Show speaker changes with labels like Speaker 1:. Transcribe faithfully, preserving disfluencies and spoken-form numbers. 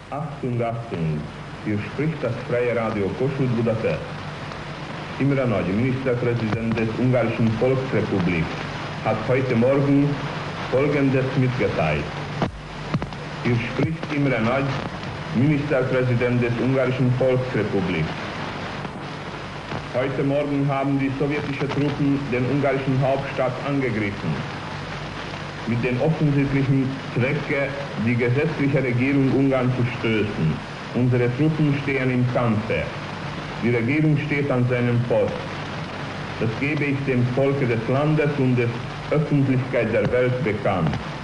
Speaker 1: Achtung, Achtung, hier spricht das Freie Radio Kossuth Budapest. Imre Nagy, Ministerpräsident des Ungarischen Volksrepublik, hat heute Morgen Folgendes mitgeteilt. Hier spricht Imre Nagy, Ministerpräsident des Ungarischen Volksrepublik. Heute Morgen haben die sowjetischen Truppen den ungarischen Hauptstadt angegriffen. Mit dem offensichtlichen Zwecke, die gesetzliche Regierung Ungarn zu stößen. Unsere Truppen stehen im Kampfe. Die Regierung steht an seinem Post. Das gebe ich dem Volke des Landes und der Öffentlichkeit der Welt bekannt.